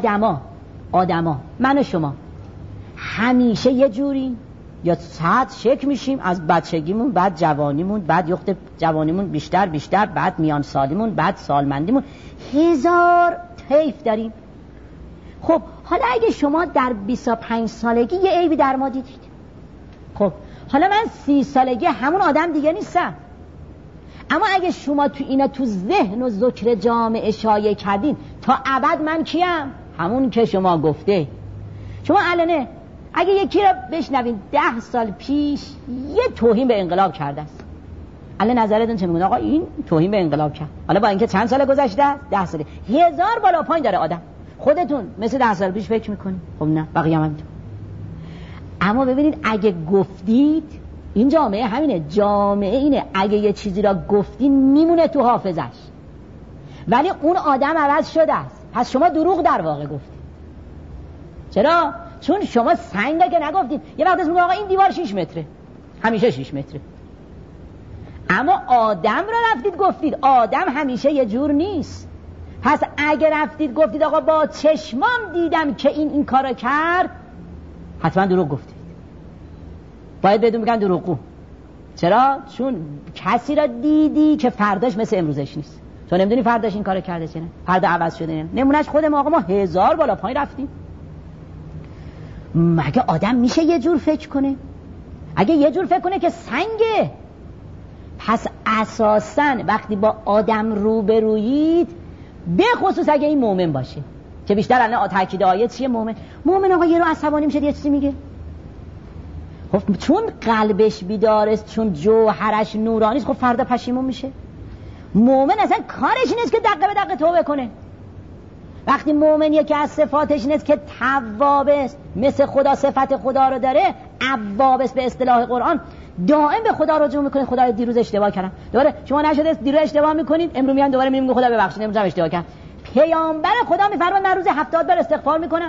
آدما من و شما همیشه یه جوری یا ساعت شک میشیم از بچگیمون، بعد جوانیمون، بعد یخت جوانیمون بیشتر، بعد میان سالیمون، بعد سالمندیمون، 1000 طیف داریم. خب حالا اگه شما در 25 سالگی یه عیبی در ما دیدید، خب حالا من 30 سالگی همون آدم دیگه نیستم. اما اگه شما تو اینا تو ذهن و ذکر جامعه شایع کردین، تا ابد من کیم؟ همون که شما گفته. شما الانه اگه یکی را بشنوین 10 سال پیش یه توهین به انقلاب کرده است، الان نظرتون چه میگه؟ آقا این توهین به انقلاب کرد. حالا با اینکه چند سال گذشته؟ 10 سال. 1000 بالا پایین داره آدم. خودتون مثل 10 سال پیش فکر میکنید؟ خب نه، بقیه هم همینطور. اما ببینید اگه گفتید، این جامعه همینه، جامعه اینه، اگه یه چیزی را گفتین میمونه تو حافظش، ولی اون آدم عوض شده است. پس شما دروغ در واقع گفتید. چرا؟ چون شما سنگ که نگفتید. یه وقت میگه آقا این دیوار 6 متره، همیشه 6 متره. اما آدم را رفتید گفتید، آدم همیشه یه جور نیست. پس اگه رفتید گفتید آقا با چشمام دیدم که این کارو کرد، حتما دروغ گفتید. باید بدون بگن دروغگو. چرا؟ چون کسی را دیدی که فرداش مثل امروزش نیست. تو نمیدونی فرداش این کارو کرده چه نه، فردا عوض شده نه. نمونهش خود ما، آقا ما 1000 بالا پایین رفتیم. مگه آدم میشه یه جور فکر کنه؟ اگه یه جور فکر کنه که سنگه. پس اساساً وقتی با آدم روبرویید، به خصوص اگه این مؤمن باشه، که بیشتر الان تاکید آیه چیه؟ مؤمن آقا یه رو عصبانی میشه، یه چیزی میگه، خب چون قلبش بیدار است، چون جوهرش نورانی است، خب فردا پشیمون میشه. مؤمن اصلا کارش نیست که دقیقه به دقیقه توبه کنه. وقتی مؤمن یکی از صفاتش نیست که تواب است، مثل خدا صفت خدا رو داره، اواب است به اصطلاح قرآن، دائم به خدا رجوع میکنه. خدا دیروز اشتباه کردم، دوباره شما نشده دیروز اشتباه میکنید، امروز میان دوباره میگم خدا ببخشید امروز هم اشتباه کردم. پیامبر خدا میفرماد من روز 70 بار استغفار میکنم،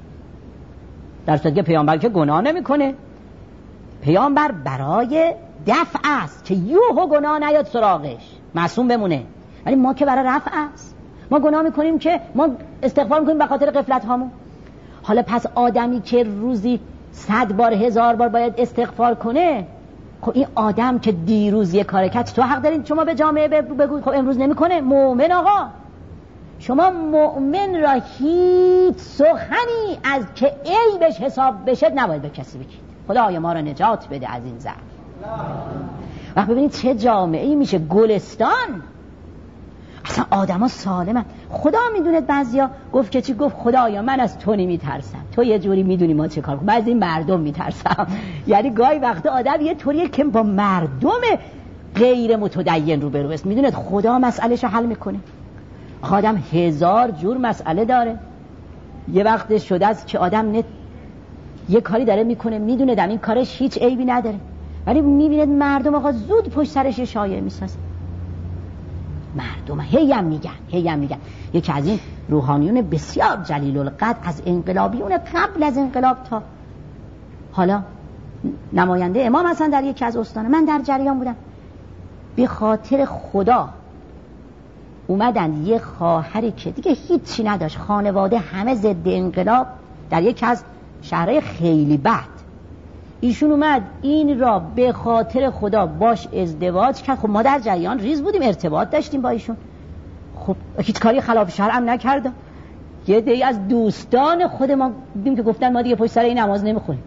در صورتی که پیامبر که گناه نمیکنه. پیامبر برای دفع است که یوهو گناه نیاد سراغش، معصوم بمونه. ولی ما که برای رفع است، ما گناه میکنیم که ما استغفار میکنیم به خاطر غفلت هامون. حالا پس آدمی که روزی 100 بار 1000 بار باید استغفار کنه، خب این آدم که دیروز یه کار کرد، تو حق دارین شما به جامعه بگو خب امروز نمیکنه. مؤمن آقا، شما مؤمن را هیچ سخنی از که عیبش حساب بشه نباید به کسی بگید. خدای ما را نجات بده از این ضعف. وقت ببینید چه جامعه‌ای میشه، گلستان. اصلا آدما سالمن. خدا میدونه بعضیا گفت که چی گفت؟ خدایا من از تو نمیترسم، تو یه جوری میدونی ما چه کار کنیم. بعضی مردم میترسم. یعنی گاهی وقتا آدم یه طوریه که با مردم غیر متدین روبرو است. میدونید خدا مسئلهشو حل میکنه. آدم 1000 جور مسئله داره. یه وقت شده است که آدم یه کاری داره میکنه، میدونه در این کارش هیچ عیبی نداره، ولی میبینید مردم آقا زود پشت سرش یه شایعه میسازن. مردم هیم میگن. یکی از این روحانیون بسیار جلیل القدر از انقلابیون قبل از انقلاب تا حالا نماینده امام هستن در یکی از استان، من در جریان بودم. به خاطر خدا اومدن یه خواهری که دیگه هیچی نداشت، خانواده همه ضد انقلاب، در یکی از شهرهای خیلی بد، ایشون اومد این را به خاطر خدا باش ازدواج کرد. خب ما در جریان ریز بودیم، ارتباط داشتیم با ایشون، خب هیچ کاری خلاف شرع هم نکرد. یه دی از دوستان خود ما دیدیم که گفتن ما دیگه پشت سر این نماز نمیخونیم.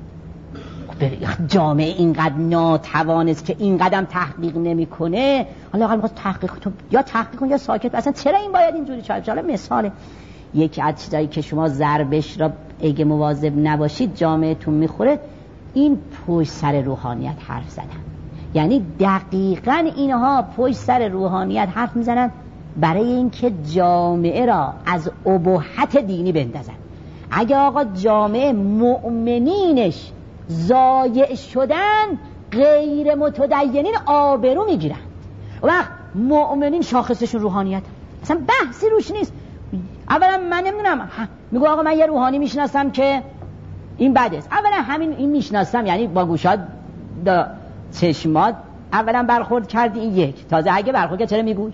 جامعه اینقدر ناتوانست که این قدم تحقیق نمیکنه، حالا میخواد تحقیق تو یا تحقیق کن یا ساکت. اصلا چرا این باید اینجوری چاپ؟ حالا مثاله یکی از چیزایی که شما ضربش را اگه مواظب نباشید جامعهتون میخوره، این پشت سر روحانیت حرف زدن. یعنی دقیقاً اینها پشت سر روحانیت حرف میزنن برای اینکه جامعه را از اباحت دینی بندازن. اگه آقا جامعه مؤمنینش ضایع شدن، غیر متدینین آبرو میگیرن. وقت مؤمنین شاخصشون روحانیت، اصلا بحثی روش نیست. اولا من نمیدونم، میگو آقا من یه روحانی میشناسم که این بده است. اولا همین این میشناسم یعنی با گوشات دا چشمات اولا برخورد کردی، این یک. تازه اگه برخورد کرد چرا میگوی؟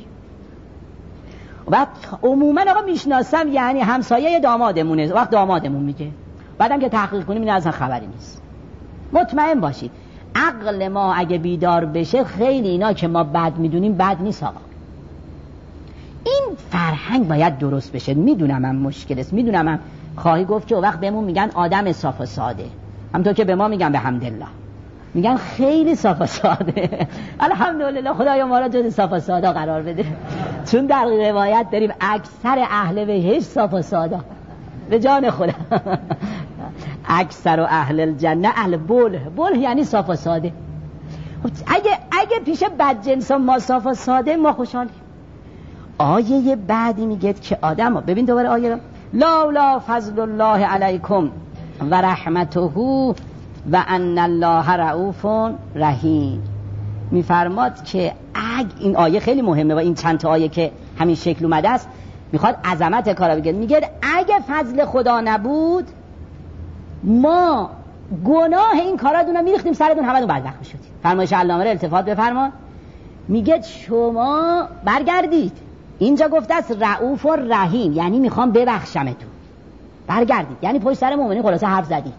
بعد عموما آقا میشناسم یعنی همسایه دامادمونه، وقت دامادمون میگه، بعدم که تحقیق کنیم این اصلا خبری نیست. مطمئن باشید عقل ما اگه بیدار بشه خیلی اینا که ما بد میدونیم بد نیست آقا. این فرهنگ باید درست بشه. میدونم هم مشکل است، میدونم هم خواهی گفت که وقت بهمون میگن آدم صاف و ساده، همونطور که به ما میگن به حمدالله، میگن خیلی صاف و ساده. الحمدلله خدایا ما را جز صاف و ساده قرار بده، چون در روایت داریم اکثر اهل بهشت صاف و ساده. به جان خدا اکثر و اهل الجنه اهل بله یعنی صاف و ساده. اگه پیش بدجنسا ما صاف و ساده، ما خوشحالیم. آیه بعدی میگه که آدم، ببین دوباره آیه را، لولا فضل الله علیکم و رحمته و ان الله رؤوف رحیم. میفرماد که این آیه خیلی مهمه و این چند تا آیه که همین شکل اومده است میخواد عظمت کارا بگه. میگه اگه فضل خدا نبود ما گناه این کاراتون رو میریختیم سرتون، همتون بدبخت میشدید. فرمایش علامه را التفات بفرما، میگه شما برگردید، اینجا گفته است رؤوف و رحیم، یعنی میخوام ببخشمتون، برگردید. یعنی پشت سر مؤمنین خلاصه حرف زدید،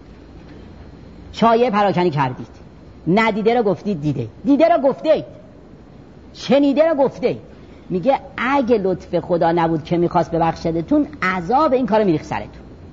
شایعه پراکنی کردید، ندیده رو گفتید دیده، دیده رو گفتید، شنیده رو گفتید. میگه اگه لطف خدا نبود که میخواست ببخشدتون، عذاب این کارو میریخت سرتون.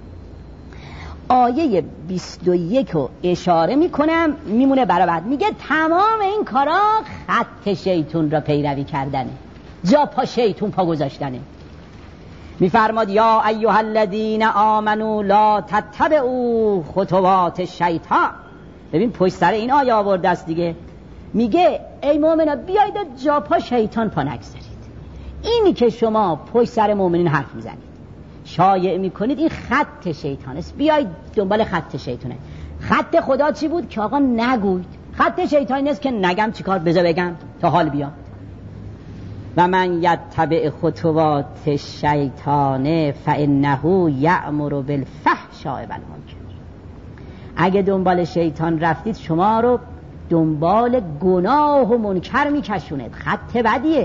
آیه 21 رو اشاره میکنم، میمونه برای بعد. میگه تمام این کارا خط شیطون را پیروی کردنه، جا پا شیطون پا گذاشتنه. میفرماد یا ایها الذین آمنوا لا تتبعوا خطوات الشیطان. ببین پشت سر این آیه آورده است دیگه، میگه ای مؤمنا بیایید جا پا شیطان پا نگذارید. اینی که شما پشت سر مؤمنین حرف میزنید، شایع میکنید، این خط شیطان است، بیایید دنبال خط شیطانه. خط خدا چی بود؟ که آقا نگوید. خط شیطانی است که نگم چیکار، بذار بگم تا حال بیاد. و من یتبع خطوات الشیطان فانه یأمر بالفحشاء والمنکر. اگه دنبال شیطان رفتید، شما رو دنبال گناه و منکر میکشوند، خط بدیه.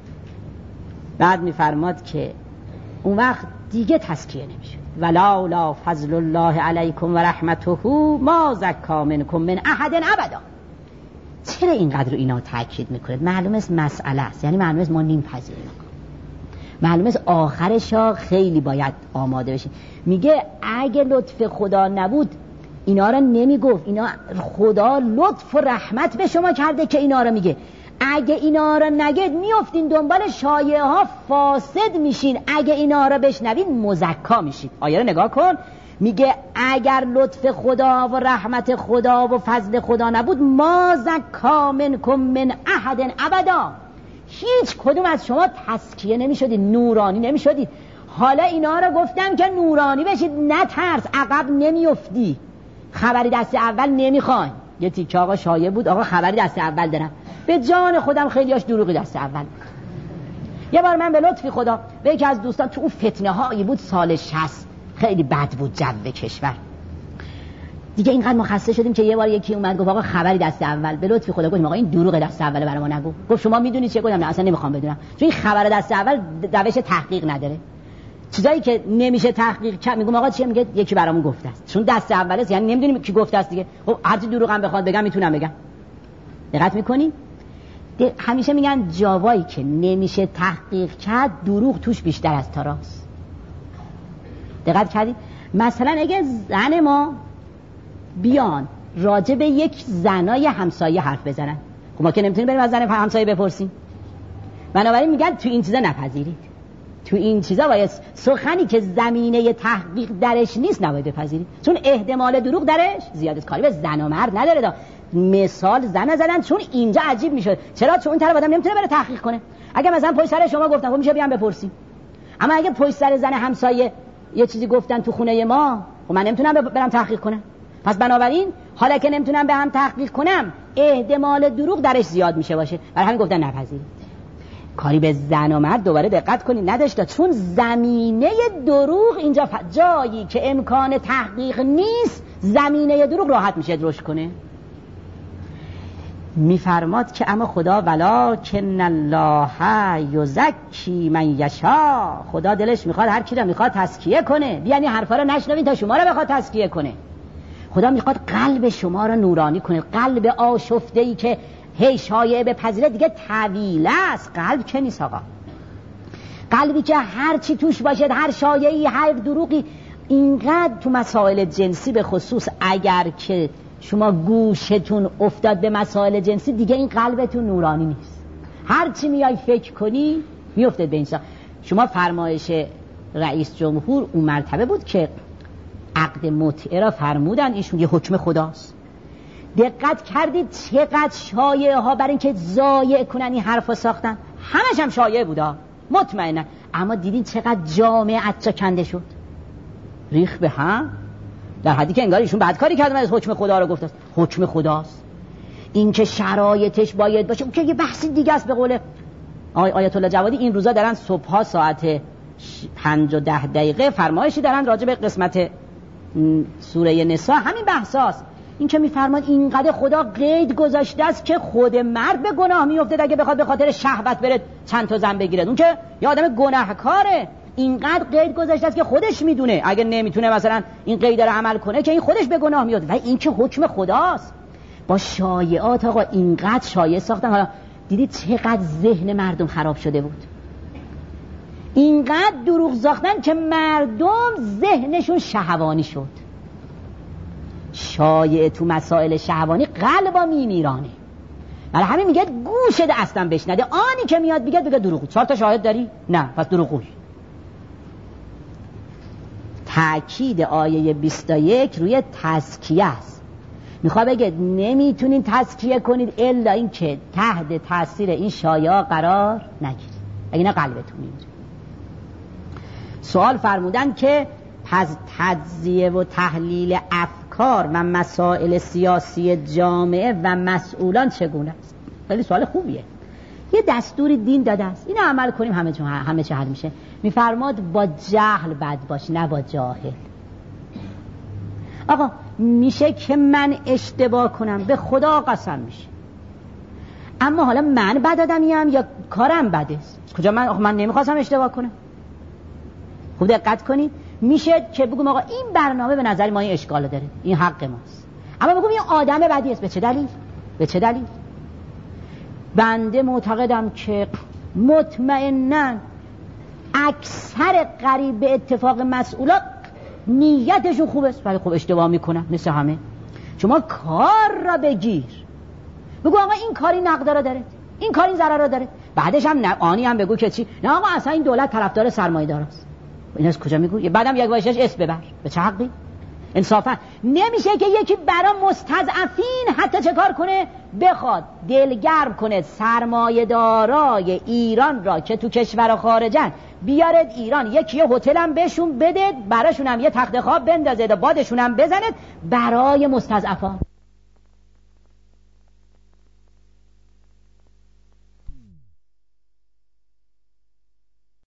بعد میفرماد که اون وقت دیگه تزکیه نمیشه. ولولا فضل الله علیکم و رحمته ما زکی منکم من احد ابدا. چرا اینقدر اینا تاکید میکنید؟ معلومه مسئله است، یعنی معلومه ما نمیپذیریم، معلومه آخرش ها خیلی باید آماده بشیم. میگه اگه لطف خدا نبود اینا رو نمیگفت. اینا خدا لطف و رحمت به شما کرده که اینا رو میگه. اگه اینا رو نگید میافتین دنبال شایعه ها، فاسد میشین. اگه اینا رو بشنوین مزکا میشید. آیه رو نگاه کن، میگه اگر لطف خدا و رحمت خدا و فضل خدا نبود، ما زکا منکم من احد ابدا. هیچ کدوم از شما تزکیه نمیشدید، نورانی نمیشدید. حالا اینا رو گفتم که نورانی بشید، نترس، عقب نمیافتی. خبری دست اول نمیخواین. یه تیکه آقا شایعه بود، آقا خبری دست اول دارم. به جان خودم خیلیاش دروغی دست اول. یه بار من به لطفی خدا به یکی از دوستان، تو اون فتنه هایی بود سال 60، خیلی بد بود جو کشور دیگه، اینقدر ما خسته شدیم که یه بار یکی اومد گفت آقا خبری دست اول. به لطفی خدا گفتم آقا این دروغ دست اول برای ما نگو. گفت شما میدونید چه؟ گفتم نه اصلا نمیخوام بدونم، چون این خبر دست اول روش تحقیق نداره. چیزایی که نمیشه تحقیق کرد میگم آقا چیه؟ میگه یکی برامون گفته است، چون دست اول است، یعنی نمیدونیم کی گفته است دیگه. خب هر چی دروغم بخواد بگم میتونم بگم. دقت میکنین؟ همیشه میگن جاوایی که نمیشه تحقیق کرد دروغ توش بیشتر از تا راست. دقت کردید؟ مثلا اگه زن ما بیان راجع به یک زنای همسایه حرف بزنن، خب ما که نمیتونیم بریم از زن همسایه بپرسیم. بنابراین میگن تو این چیزا نپذیرید. تو این چیزا باید سخنی که زمینه تحقیق درش نیست نباید بپذیرید، چون احتمال دروغ درش زیاده. کاری به زن و مرد نداره. مثال زن زدن چون اینجا عجیب میشد. چرا؟ چون اون طرف آدم نمیتونه بره تحقیق کنه. اگه مثلا پشت سر شما گفتن خب میشه بیام بپرسیم، اما اگه پشت سر زن همسایه یه چیزی گفتن تو خونه ما، خب من نمیتونم برم تحقیق کنم. پس بنابراین حالا که نمیتونم به هم تحقیق کنم، احتمال دروغ درش زیاد میشه باشه، برای همین گفتن نپذیرید. کاری به زن و مرد دوباره دقت کنید نداشته، چون زمینه دروغ اینجا جایی که امکان تحقیق نیست، زمینه دروغ راحت میشه رشد کنه. میفرماد که اما خدا ولکن الله یزکی من یشاء، خدا دلش میخواد هر کی رو میخواد تزکیه کنه. یعنی حرفا رو نشنوید تا شما رو بخواد تزکیه کنه. خدا میخواد قلب شما رو نورانی کنه. قلب آشفته‌ای که هی شایعه بپذیره دیگه طویله است. قلب که نیست آقا. قلبی که هر چی توش باشه، هر شایعی، هر دروغی، اینقدر تو مسائل جنسی به خصوص اگر که شما گوشتون افتاد به مسائل جنسی، دیگه این قلبتون نورانی نیست. هر چی میای فکر کنی میافتید به این شما فرمایش رئیس جمهور اون مرتبه بود که عقد متعه را فرمودن، ایشون یه حکم خداست. دقت کردید چقدر شایعه ها برای اینکه ضایع کنن این حرفا ساختن؟ همش هم شایعه بودا مطمئنا، اما دیدین چقدر جامعه کنده شد، ریخ به هم، در حدی که انگار ایشون بدکاری کردن از حکم خدا رو گفت است. حکم خداست، این که شرایطش باید باشه، اون که یه بحث دیگه است. به قول آیت الله جوادی این روزا دارن صبحا ساعت 5:10 فرمایشی دارن راجع به قسمت سوره نساء، همین بحثاست. این که میفرماد اینقدر خدا قید گذاشته است که خود مرد به گناه میفته اگه بخواد به خاطر شهوت بره چند تا زن بگیره. اون که یه آدم گناهکاره، اینقدر قید گذاشته است که خودش میدونه اگه نمیتونه مثلا این قید رو عمل کنه که این خودش به گناه میاد. و این که حکم خداست. با شایعات آقا اینقدر شایعه ساختن. حالا دیدید چقدر ذهن مردم خراب شده بود. اینقدر دروغ ساختن که مردم ذهنشون شهوانی شد. شایعه تو مسائل شهوانی قلبا میمیرانه. برای همین میگه گوشت اصلا بشنده، آنی که میاد بگه دروغ. 4 تا شاهد داری؟ نه، پس دروغوی. تأکید آیه 21 روی تزکیه است. میخواد بگه نمیتونین تزکیه کنید الا این که تحت تاثیر این شایعه قرار نگیرید، اگه نه قلبتون میمیره. سوال فرمودن که پس تجزیه و تحلیل افکار و مسائل سیاسی جامعه و مسئولان چگونه است؟ خیلی سوال خوبیه. یه دستور دین داده است، اینو عمل کنیم همه چه حل میشه. میفرماد با جهل بد باش، نه با جاهل. آقا میشه که من اشتباه کنم، به خدا قسم میشه، اما حالا من بد آدمیم یا کارم بده؟ کجا من نمیخواستم اشتباه کنم. خوب دقت کنید، میشه که بگم آقا این برنامه به نظر ما این اشکال داره، این حق ماست، اما بگم این آدم بدی است. به چه دلیل؟ به چه دلیل؟ بنده معتقدم که مطمئناً اکثر قریب به اتفاق مسئولات نیتشون خوب است، ولی خب اشتباه میکنن مثل همه. شما کار را بگیر، بگو آقا این کاری نقد را داره، این کاری ضرر را داره، بعدش هم آنی هم بگو که چی؟ نه آقا اصلا این دولت طرفدار سرمایه‌دار است. این از کجا میگو؟ بعدم یک وایشش اسم ببر. به چه حقی؟ انصافا نمیشه که یکی برای مستضعفین حتی چه کار کنه؟ بخواد دلگرم کنه سرمایه‌دارای ایران را که تو کشور و خارجن، بیارد ایران، یکی هتل هم بهشون بده، براشون هم یه تخت خواب بندازه، بادشون هم بزنه برای مستضعفان.